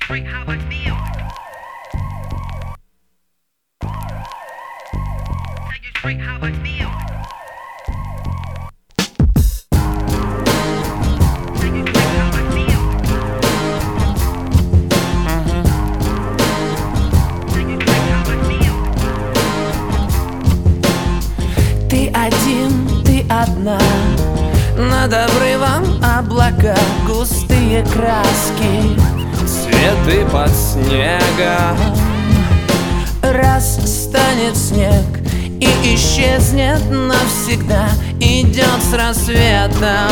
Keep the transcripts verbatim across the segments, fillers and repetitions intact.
straight how I feel. Tell you straight how I feel. Tell you straight how I feel. Tell you straight how I feel. Ты один, ты одна. Над обрывом облака, густые краски, цветы под снегом. Раз станет снег и исчезнет навсегда, идет с рассветом.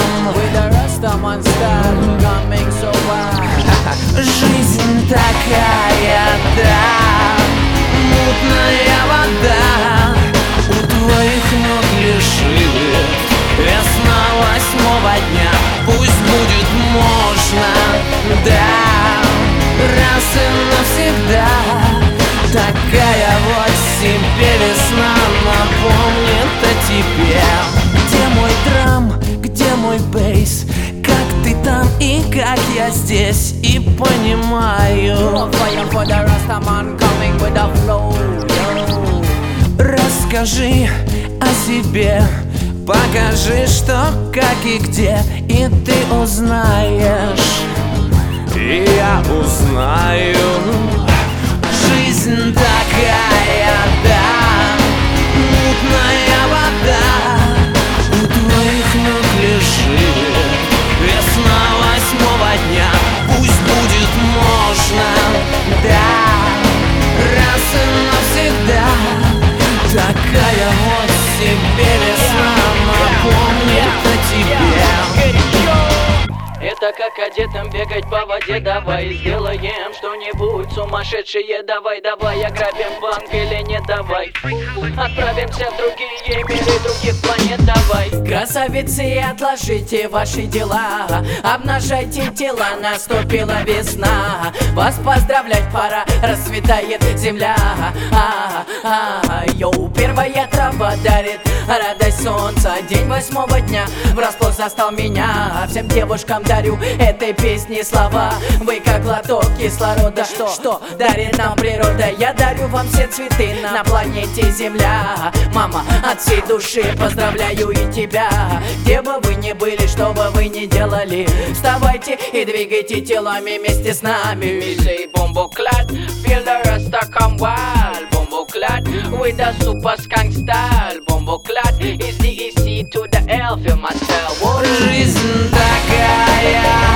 Жизнь такая, да, мутная вода, у твоих ног лежит весна восьмого дня. Пусть будет можно, да, раз и навсегда. Такая вот себе весна напомнит о тебе. Где мой драм, где мой бейс? Как ты там и как я здесь? И понимаю, расскажи о себе, покажи, что, как и где, и ты узнаешь, и я узнаю. Жизнь такая, да, мутная вода, у твоих ног лежит весна восьмого дня. Пусть будет можно, да, раз и навсегда. Такая вот себе весна напомнит о тебе. Это как одетым бегать по воде. Давай сделаем что-нибудь сумасшедшее. Давай, давай, ограбим банк или не давай. Отправимся в другие миры других планет. Давай. Красавицы, отложите ваши дела, обнажайте тела, наступила весна. Вас поздравлять пора, расцветает земля. а, а, Йоу, первая трава дарит радость солнца. День восьмого дня врасплох застал меня. Всем девушкам дарю этой песни слова. Вы как глоток кислорода, что, что дарит нам природа. Я дарю вам все цветы на планете Земля. Мама, от всей души поздравляю и тебя. Где бы вы ни были, что бы вы ни делали, вставайте и двигайте телами вместе с нами. We say bumbo clad, feel the rasta come wild. Bumbo clad with a super skunk style. Bumbo clad is the E C to the L, feel my style. Жизнь такая,